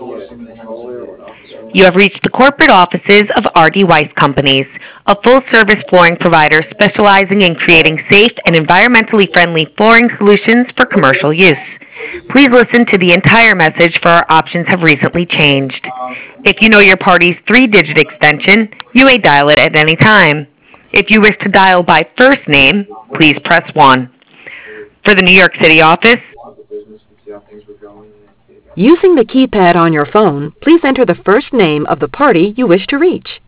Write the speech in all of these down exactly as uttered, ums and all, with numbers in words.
You have reached the corporate offices of R D. Weiss Companies, a full-service flooring provider specializing in creating safe and environmentally friendly flooring solutions for commercial use. Please listen to the entire message, for our options have recently changed. If you know your party's three-digit extension, you may dial it at any time. If you wish to dial by first name, please press one. For the New York City office, Using the keypad on your phone, please enter the first name of the party you wish to reach.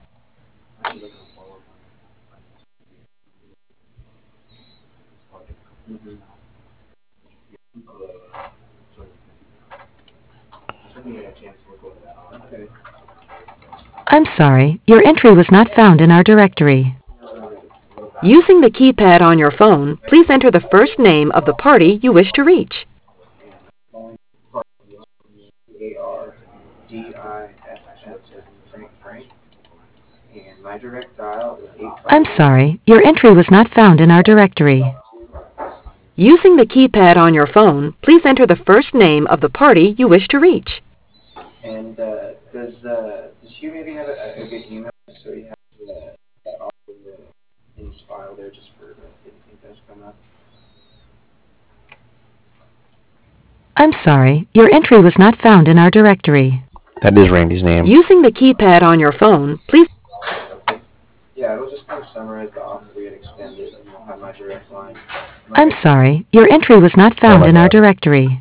I'm sorry, your entry was not found in our directory. Using the keypad on your phone, please enter the first name of the party you wish to reach. I'm sorry, your entry was not found in our directory. Using the keypad on your phone, please enter the first name of the party you wish to reach. And uh, does uh, does Hugh maybe have a, a good email so he has uh, that off in, the, in his file there just for uh, if anything does come up? I'm sorry, your entry was not found in our directory. That is Randy's name. Using the keypad on your phone, please. Yeah, it'll just kind of summarize the offer we had extended, and we'll have my direct line. I'm sorry, your entry was not found Oh my in our God. directory.